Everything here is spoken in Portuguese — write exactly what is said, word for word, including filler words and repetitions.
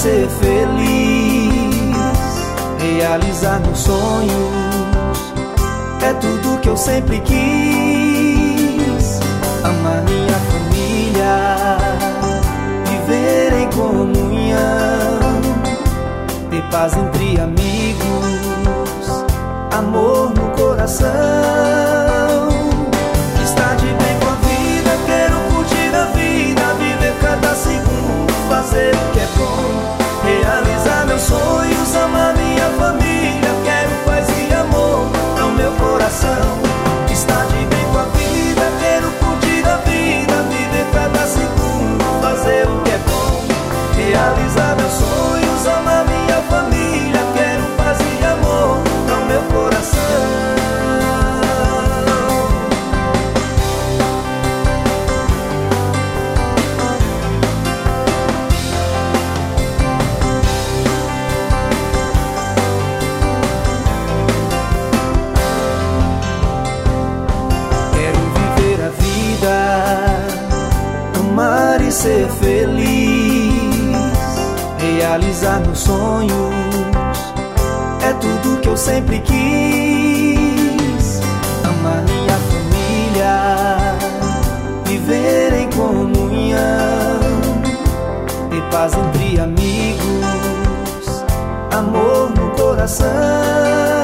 ser feliz, realizar meus sonhos, é tudo que eu sempre quis. Amar minha família, viver em comunhão, ter paz entre amigos, amor no coração. Estar de bem com a vida, quero curtir a vida, viver cada segundo, fazer o que é bom, realizar meus sonhos, amar minha família, quero paz e amor no meu coração. Estar de bem com a vida, quero curtir a vida, viver cada segundo, fazer o que é bom, realizar meus sonhos, amar minha família, quero paz e amor no meu coração. Amar e ser feliz, realizar meus sonhos, é tudo que eu sempre quis. Amar minha família, viver em comunhão, ter paz entre amigos, amor no coração.